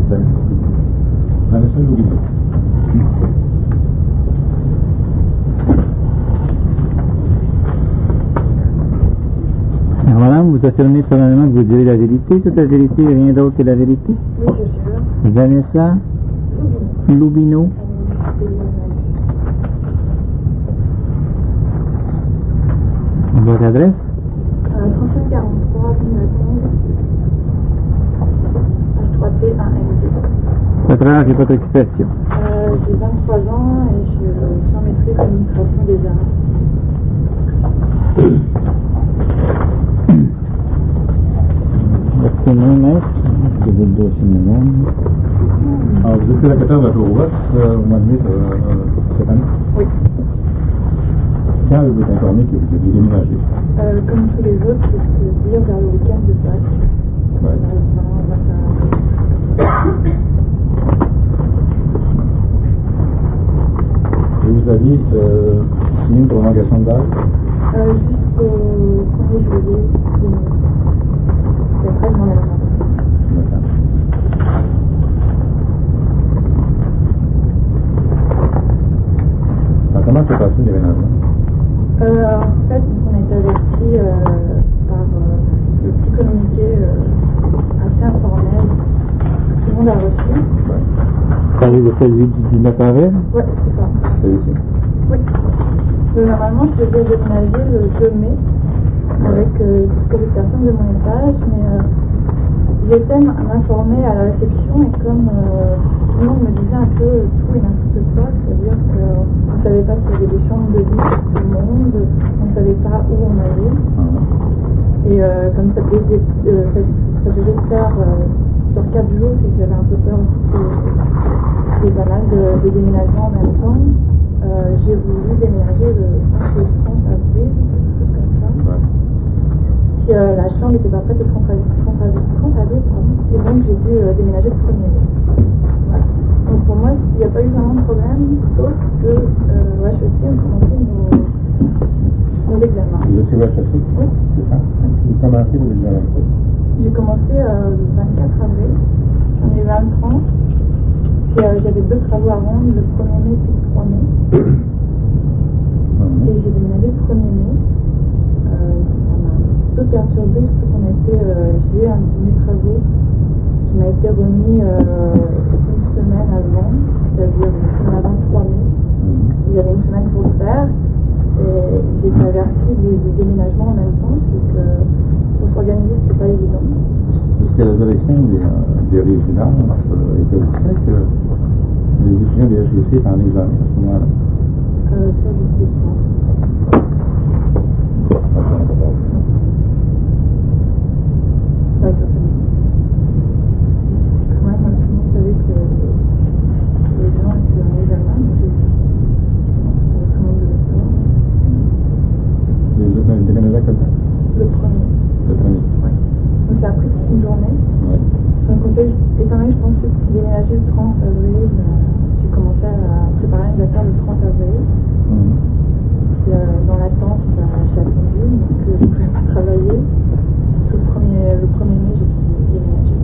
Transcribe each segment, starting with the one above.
Vanessa Loubino. Alors madame, vous affirmez solennellement que vous direz la vérité, toute la vérité et rien d'autre que la vérité? Oui, je jure. Vanessa Loubino. Votre adresse? 3743 Pinaconde, H3P 1MD. Votre âge et votre occupation? J'ai 23 ans et je suis en maîtrise d'administration des arts. Votre nom, maître? Vous avez le dossier madame. Alors, vous êtes locataire de la Tour Ouest au mois de mai cette année? Oui. Quand avez-vous été informé que vous deviez déménager? Comme tous les autres, c'est-à-dire vers le week-end de Pâques. Ouais. Vers le 20, 21. Et vous aviez signé une prolongation de date? Jusqu'au 1er juillet 2000. Et après, je m'en allais. Alors, comment s'est passé le déménagement? En fait, on a été avertis par le petit communiqué assez informel que tout le monde a reçu. Parlez de celui du 19 avril? Oui, c'est ça. C'est ici. Oui. Normalement, je devais déménager le 2 mai avec quelques personnes de mon étage, mais j'ai été m'informer à la réception et comme tout le monde me disait un peu tout et n'importe quoi, c'est-à-dire qu'on ne savait pas s'il y avait des chambres de vie pour tout le monde, on ne savait pas où on allait. Et comme ça devait se faire sur 4 jours, c'est que j'avais un peu peur aussi qu'il y ait pas mal de déménagements en même temps. J'ai voulu déménager le 30 avril, quelque chose comme ça. Ouais. Puis la chambre n'était pas prête le 30 avril, pardon. Et donc j'ai dû déménager le 1er mai. Voilà. Donc pour moi, il n'y a pas eu vraiment de problème, sauf que HEC ont commencé nos examens. Vous étiez au HEC? Oui. C'est ça? Vous commencez vos examens? J'ai commencé le 24 avril, j'en ai eu un le 30. Puis j'avais 2 travaux à rendre, le 1er mai puis le 3 mai. Et j'ai déménagé le 1er mai. Ça m'a un petit peu perturbée, surtout qu'on a été, j'ai un de mes travaux qui m'a été remis une semaine avant, c'est-à-dire une semaine avant le 3 mai. Il y avait une semaine pour le faire. Et j'ai été avertie du déménagement en même temps, c'est que pour s'organiser, c'était pas évident. Est-ce que les élections des résidences étaient au fait que les étudiants des HEC étaient en examen à ce moment-là? Ça, je sais pas. Pas certainement. Quand même, tout le monde savait que les gens étaient en examen, donc j'ai dit, tout le monde devait savoir. Les autres ont déménagé comme ça? Le 1er. Le premier? Oui. Donc ça a pris toute une journée. Oui. Sans compter, étant donné que je pensais déménager le 30 avril, j'ai commencé à préparer une date le 30 avril. Dans l'attente, j'ai attendu, donc je ne pouvais pas travailler. Tout le 1er mai, j'ai dû déménager.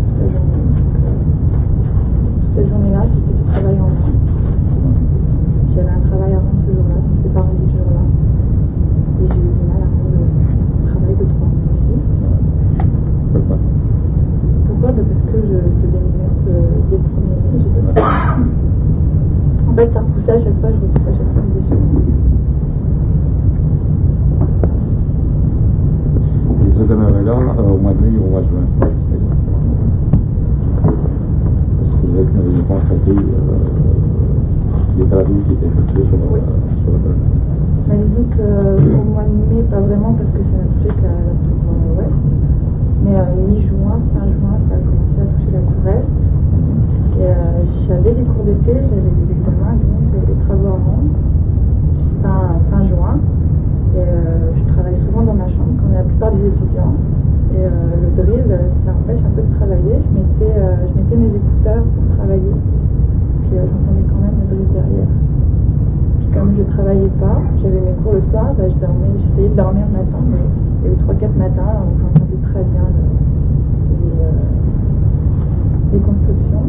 Cette journée-là, c'était du travail en moins. J'avais un travail à rendre ce jour-là, je ne m'étais pas rendu ce jour-là. Et j'ai eu du mal à rendre le travail de 3 mois aussi. Pourquoi? Pourquoi? Parce que je devais me mettre dès le 1er mai. J'ai pas... En fait, ça repoussait à chaque fois, je repoussais à chaque fois les déchets. Vous êtes demeuré là au mois de mai ou au mois de juin? Est-ce que vous avez constaté les travaux qui étaient effectués sur le projet? Mais disons qu'au mois de mai, pas vraiment parce que ça n'a touché qu'à la tour ouest. Mais mi-juin, fin juin, ça a commencé à toucher la tour est. Et j'avais des cours d'été, j'avais des examens, donc j'avais des travaux à rendre. Fin juin. Et je travaille souvent dans ma chambre, comme la plupart des étudiants. Et le drill, ça empêche un peu de travailler. Je mettais mes écouteurs pour travailler. Puis j'entendais quand même le drill derrière. Puis comme je ne travaillais pas, j'avais mes cours le soir, j'essayais de dormir le matin, mais il y a eu 3-4 matins où j'entendais très bien les constructions.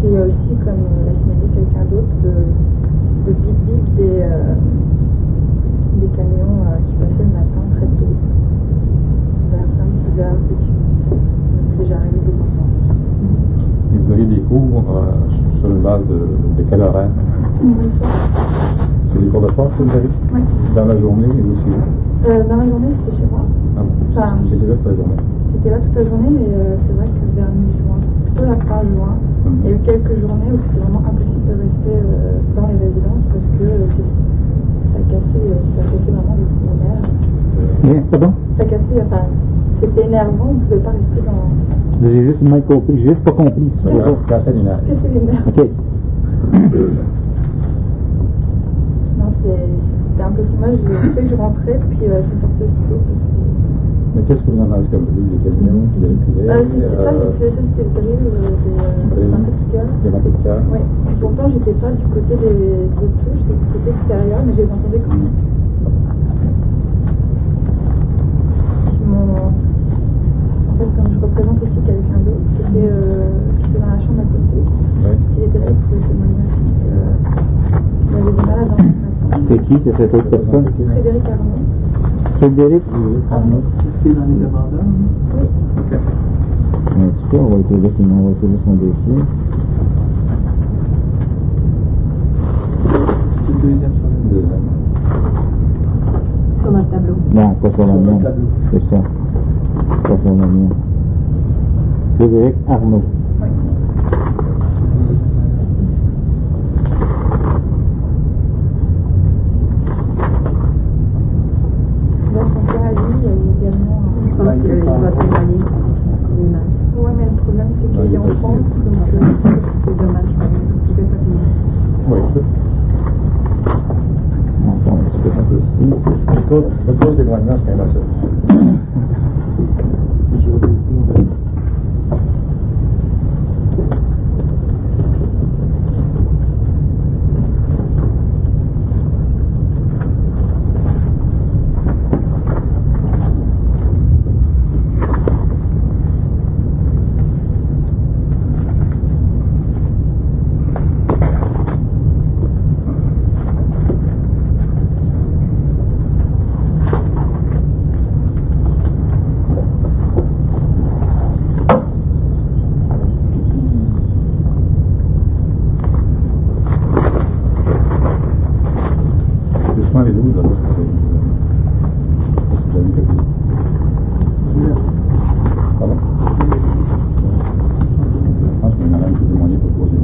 puis aussi, comme l'a signalé quelqu'un d'autre, le bip-bip des camions qui passaient le matin très tôt, vers 5-6 heures, ça m'est déjà arrivé de temps en temps. Et vous auriez des cours sur une base de quel horaire? Le soir. C'est des cours de force que vous avez? Oui. Dans la journée et aussi? Dans la journée, c'était chez moi. Ah bon, Enfin, j'étais là toute la journée. J'étais là toute la journée, mais c'est vrai que vers mi-juin, plutôt la fin juin, il y a eu quelques journées où c'était vraiment impossible de rester dans les résidences parce que ça cassait vraiment les nerfs. Pardon? Ça cassait, enfin, c'était énervant, on ne pouvait pas rester dans... J'ai juste mal compris, j'ai juste pas compris. Casser les nerfs. Casser les nerfs. Ok. Non, c'était impossible. Moi, je sais que je rentrais, puis je me sortais aussitôt parce que... Mais qu'est-ce que vous entendez comme bruit? Des camions qui véhiculaient? C'était le drill des synthétiqueurs. Des synthétiqueurs? Oui. Pourtant, j'étais pas du côté des touches, j'étais du côté extérieur, mais je les entendais quand même. En fait, comme je représente aussi quelqu'un d'autre qui était dans la chambre à côté, s'il était là, il pouvait témoigner aussi qu'il avait du mal à dormir ce matin. C'est qui? C'est cette autre personne? Frédéric Arnaud. Frédéric Arnaud. C'est dans les abandons? Oui. Ok. En tout cas, on va essayer son dossier. C'est le deuxième sur le Deuxième. Sur notre tableau. Non, pas sur la mienne. C'est ça. Pas sur la mienne. Frédéric Arnaud. Oui. Dans son cas à lui, il y a eu également... Je pense qu'il doit témoigner. Oui, mais le problème, c'est qu'il est en France, donc c'est dommage. Je ne vais pas témoigner. Oui. Attends, un petit peu ça aussi. Le cause d'éloignement, c'est quand même assez. Les 12, là, c'est une copie. Pardon? Je pense qu'il y en a même qui témoigné pour le troisième.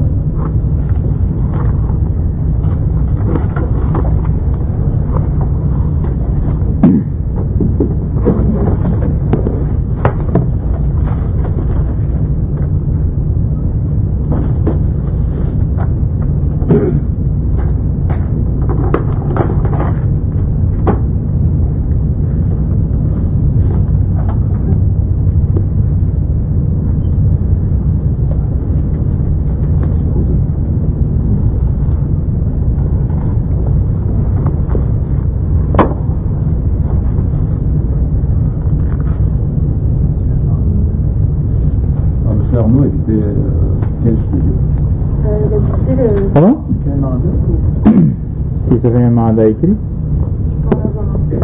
Arnaud habitait quel studio? Il habitait le... Pardon? Quel mandat? Si ça fait un mandat écrit? Je peux en avoir un.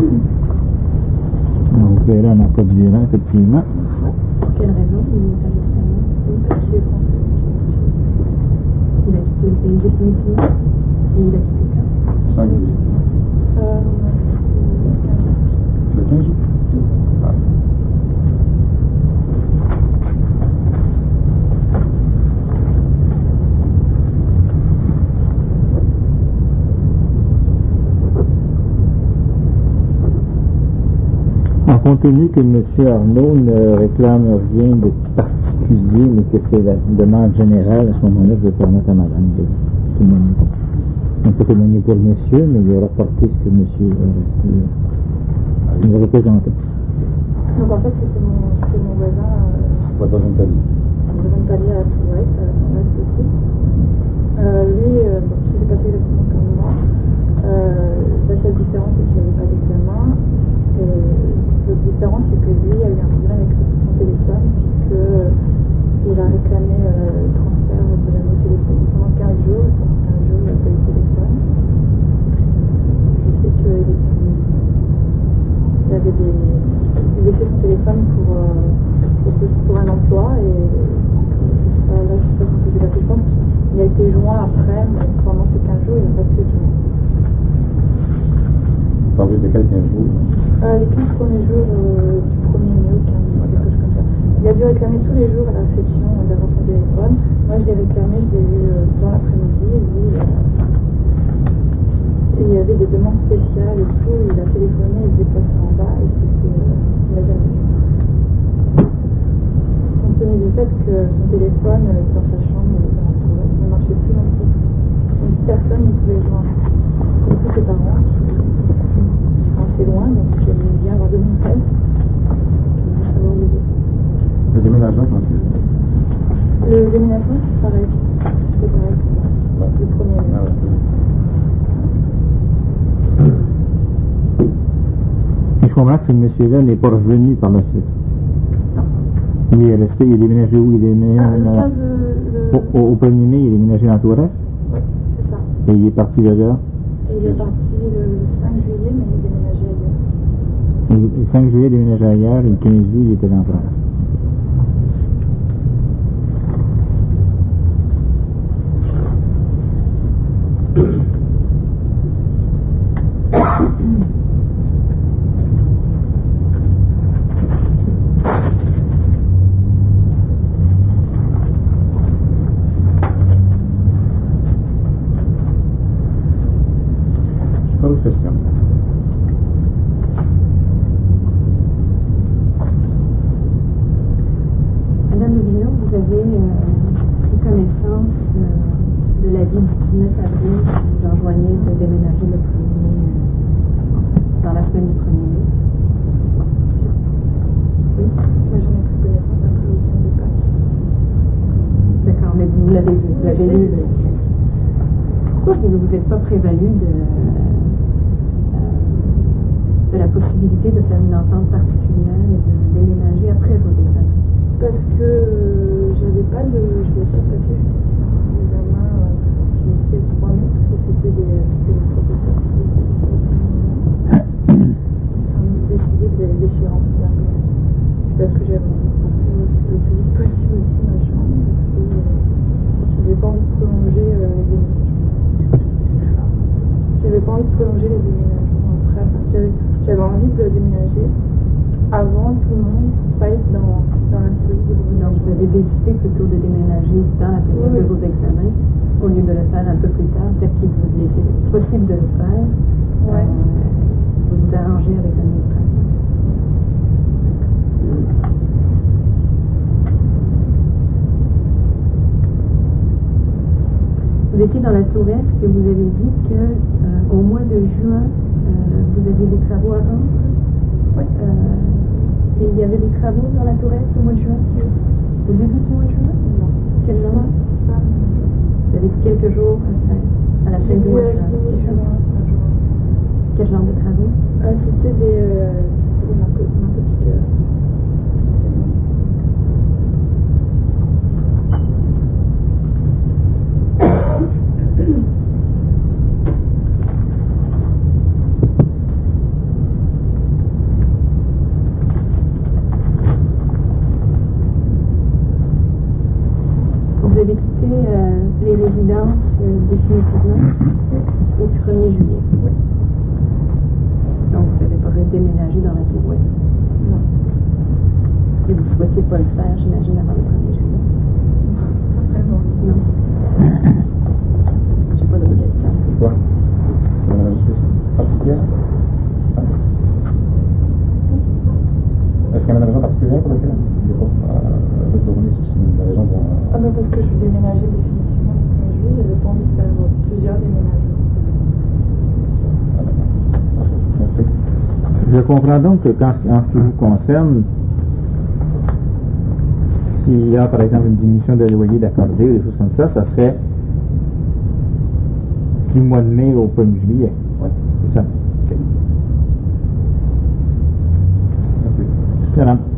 Donc là, on n'a pas de virant, effectivement. Pour quelle raison il est allé finalement? Parce qu'il est français. Il a quitté le pays définitivement et il a quitté quand? 5 juillet. Le 15 août. Ah. Compte tenu que M. Arnaud ne réclame rien de particulier, mais que c'est la demande générale, à ce moment-là, je vais permettre à madame de témoigner. On peut témoigner pour le monsieur, mais il va rapporter ce que monsieur nous représentait. Donc en fait, c'était mon voisin. Votre voisin de palier. Mon voisin de palier à l'ouest, à l'ouest aussi. Lui, ça s'est passé exactement comme moi. La seule différence, c'est qu'il n'avait pas d'examen. L'autre différence, c'est que lui a eu un problème avec son téléphone, puisqu'il a réclamé le transfert de la télé été joint après, mais pendant ces 15 jours, il n'a pas pu être joint. Vous parlez de quel 15 jours? Les 15 premiers jours du 1er mai au 15 mai, quelque chose comme ça. Il a dû réclamer tous les jours à la réception d'avoir son téléphone. Moi, je l'ai réclamé, je l'ai eu dans l'après-midi. Et lui, il y avait des demandes spéciales et tout. Il a téléphoné, il se déplaçait en bas et c'était... il n'a jamais eu. Compte tenu du fait que son téléphone dans sa chambre, dans la toilette, ne marchait plus non plus. Donc personne ne pouvait le joindre. Et puis ses parents, assez loin, donc j'aimais bien avoir des nouvelles. Savoir l'aider. Le déménagement, comment c'est? Le déménagement, c'est pareil. C'est pareil que moi. Ouais. Le premier mai. Ah ouais. Et je comprends que ce monsieur-là n'est pas revenu par la suite. Il est resté, il est déménagé où? Il est déménagé Le 15, au 1er mai, il est déménagé dans Tourès. oui, c'est ça. Et il est parti de là. Et il est parti le 5 juillet, mais il est déménagé ailleurs. Et le 5 juillet, il est déménagé ailleurs. Et le 15 juillet, il était en France. Pas d'autres questions. Madame Levino, vous avez pris connaissance de l'avis du 19 avril qui vous enjoignait de déménager le 1er, dans la semaine du 1er mai. Oui, Moi, j'en ai pris connaissance après le week-end de Pâques. d'accord, mais vous l'avez vu, vous l'avez lu. Pourquoi vous ne vous êtes pas prévalu de la possibilité de faire une entente particulière et de déménager après vos examens? Parce que je n'avais pas de papier justifiant des examens qui initiaient le 3 mai, parce que c'était les professeurs qui décidaient ça. Ils ont décidé de l'échéance là quand même. Parce que j'avais envie de partir le plus vite possible aussi ma chambre, parce que je n'avais pas envie de prolonger les déménagements. J'avais pas envie de prolonger les déménagements après. Enfin, j'avais envie de déménager avant tout le monde, pas être dans la folie des déménagements. Donc vous avez décidé plutôt de déménager dans la période de vos examens au lieu de le faire un peu plus tard, tel qu'il vous était possible de le faire. Ouais. Vous vous arrangez avec l'administration. Vous étiez dans la Tour Est et vous avez dit que au mois de juin, vous aviez des travaux à rendre. Oui. Et il y avait des travaux dans la Tour Est au mois de juin? Au début du mois de juin? Non. Quel moment? Vous avez dit quelques jours à la fin du mois de juin. Quel genre de travaux? C'était des narcotiques. Vous avez quitté les résidences définitivement au 1er juillet. Oui. Donc vous n'avez pas redéménagé dans la Tour Ouest. Non. Et vous ne souhaitiez pas le faire, j'imagine, avant le 1er juillet. Pas vraiment. Non. J'ai pas d'autres questions. Pourquoi? C'est une discussion particulière? Est-ce qu'il y a une raison particulière pour laquelle il n'est pas retourné? Est-ce que c'est une raison pour... Ah ben parce que je déménageais définitivement le 1er juillet, j'avais pas envie de faire plusieurs déménagements. Merci. Je comprends donc que en ce qui vous concerne, s'il y a par exemple une diminution de loyer d'accordé ou des choses comme ça serait du mois de mai au 1er juillet. Oui. C'est ça. Ok. Merci. Excellent.